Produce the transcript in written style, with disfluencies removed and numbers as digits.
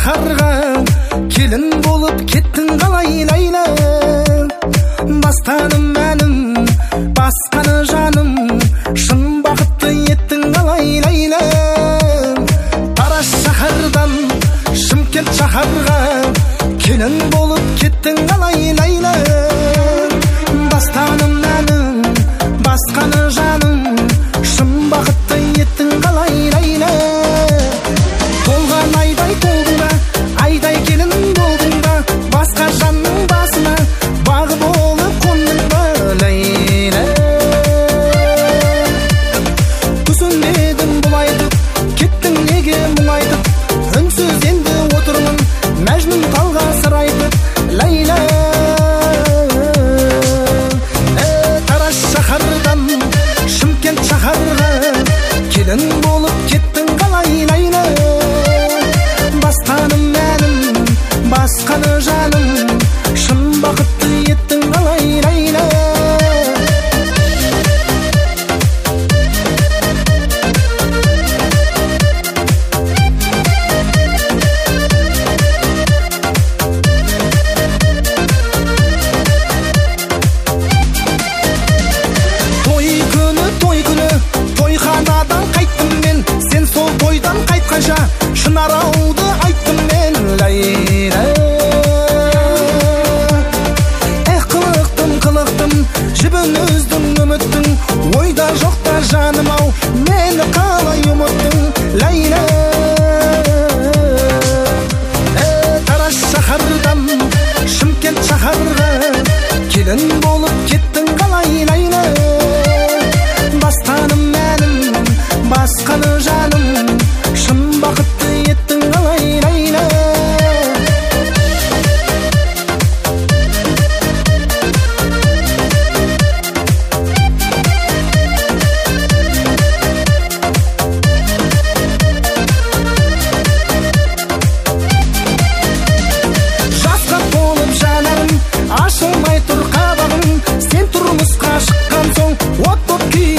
шаһарға келін болып кеттің қалай Ләйлә. Бастадым мәнім, басқаны жаным, шын бақытты еттің қалай Ләйлә. Тараз шаһардан Шымкент шаһарға келін болып кеттің қалай Ләйлә. Бастадым мәнім, басқаны жаным, шын бақытты еттің қалай Ләйлә. Толған айдай толдың ба, айдай келін болдың ба, басқа жанның басына бағы болып қондың ба Ләйлә. Түсінбедім бұл айтып, кеттің неге мұңайтып, үнсіз енді отырмын мәжнүн талға сыр айтып Ләйлә. Тараз шаһардан Шымкент шаһарға келін болып кеттің қалай Ләйлә. Басқаным мәнім, басқаны жаным, шын бақытты еттің қалай Ләйлә. Тойханадан қайттым мен, сен сол тойдан қайтқанша шынарауды айттым мен Ләйлә. Қылықтым, жібін өздің үміттің, ойда жоқта жаным ау, мені қалай ұмыттың Ләйлә. Тараз шаһардан Шымкент шаһарға келін болып кеттің қалай Ләйлә. Бастадым мәнім, басқаны жаным, шын бақытты еттің қалай Ләйлә. Жасқа толып жанарым, ашылмай тұр қабағым, сен тұрмысқа шыққан соң от боп